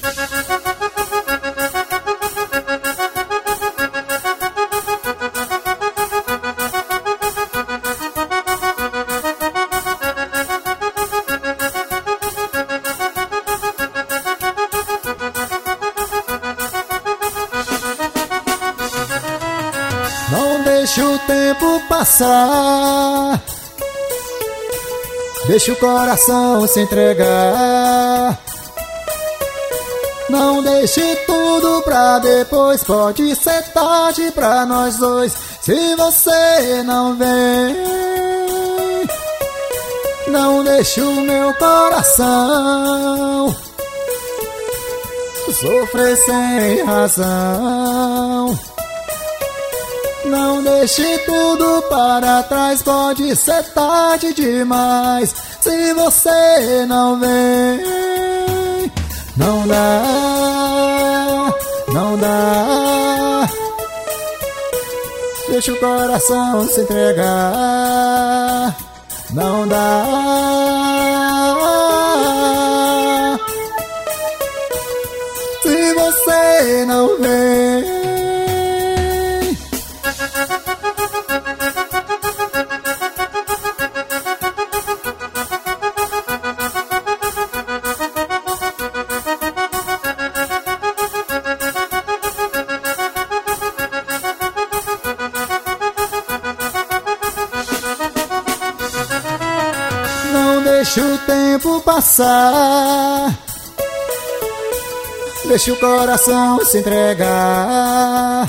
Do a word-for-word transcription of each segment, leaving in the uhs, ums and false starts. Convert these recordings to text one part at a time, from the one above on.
Não deixe o tempo passar, deixe o coração se entregar. Não deixe tudo pra depois, pode ser tarde pra nós dois. Se você não vem, não deixe o meu coração sofrer sem razão. Não deixe tudo para trás, pode ser tarde demais. Se você não vem, não dá, não dá. Deixa o coração se entregar, não dá. Se você não vem, deixe o tempo passar, deixe o coração se entregar.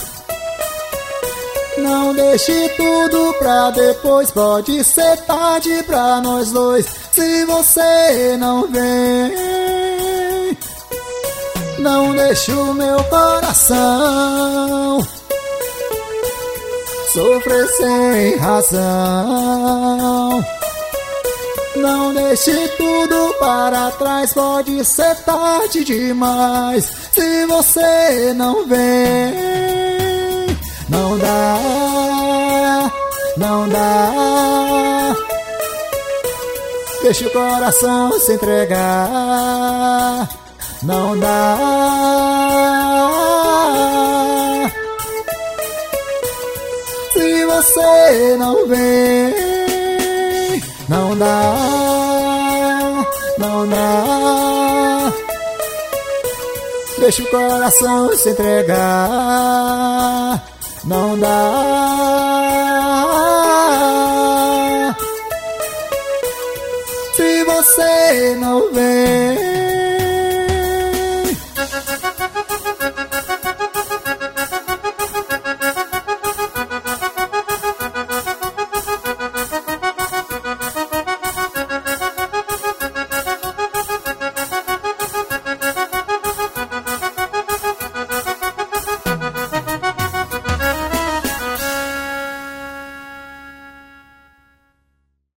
Não deixe tudo pra depois, pode ser tarde pra nós dois. Se você não vem, não deixe o meu coração sofrer sem razão. Não deixe tudo para trás, pode ser tarde demais. Se você não vem, não dá, não dá. Deixe o coração se entregar, não dá. Se você não vem, não dá, não dá. Deixa o coração se entregar, não dá. Se você não vem,